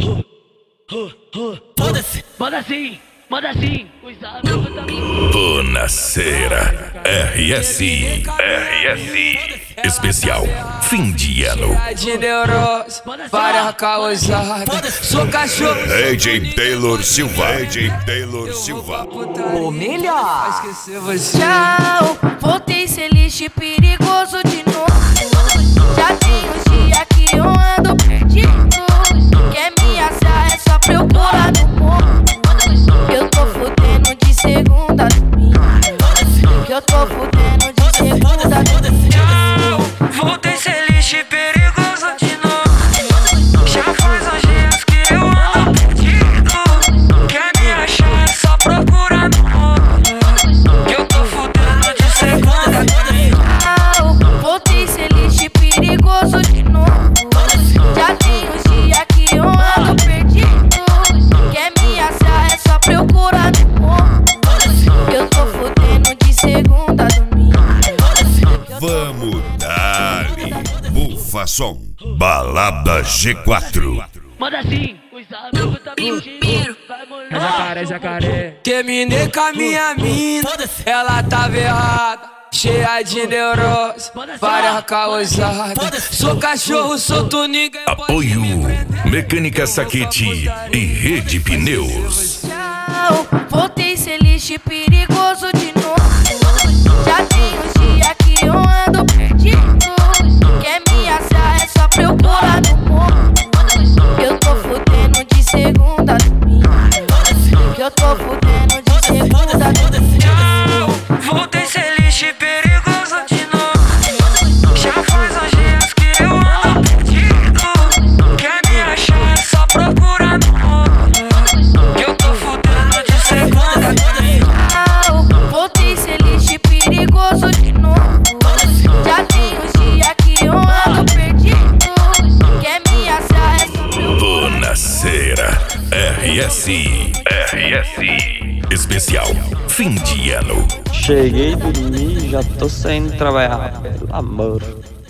Foda-se, manda assim, os amigos da minha. Bonacera, RS Especial, fim de ano. De neurose, várias causadas. Sou cachorro. AJ Taylor Silva. O melhor. Esquecer você. Tchau, voltei ser lixo perigoso de novo. Já tem uns dias que eu ando perdido. Quer me achar é só procurar no morro. Eu tô fudendo de segunda a domingo. Que eu tô fudendo de segunda a domingo. Voltei ser lixo perigoso de novo. Já faz uns dias que eu ando perdido. Quer me achar é só procurar no morro. Que eu tô fudendo de segunda a domingo. Voltei ser lixo perigoso de novo. Já tem uns dias que eu ando perdido. Quer me achar é só procurar no morro. Eu tô fudendo de segunda a domingo. Vamos dar-lhe Bufa Som, Balada G4. Manda assim, os amigos da minha. Vai Jacaré. Terminei com a minha mina, ela tava errada, cheia de neurose, várias causadas. Sou cachorro solto, ninguém pode Apoio me prender. Mecânica Saquete e Rede Pneus. Tchau, voltei ser lixo perigoso de novo. Já tem uns dias que eu ando perdido. Quer me achar é só procurar no morro. Eu tô fudendo de segunda a domingo. Que eu tô fudendo de segunda a domingo. Voltei ser lixo perigoso de novo. Já faz uns dias que eu ando perdido. Quer me achar é só procurar no morro. Que eu tô fudendo de segunda a domingo. Voltei ser lixo perigoso de novo. Já tem uns dias que eu ando perdido. Quer me achar é só procurar. Bonacera, RS Especial, fim de ano. Cheguei, dormi, já tô saindo trabalhar, pelo amor.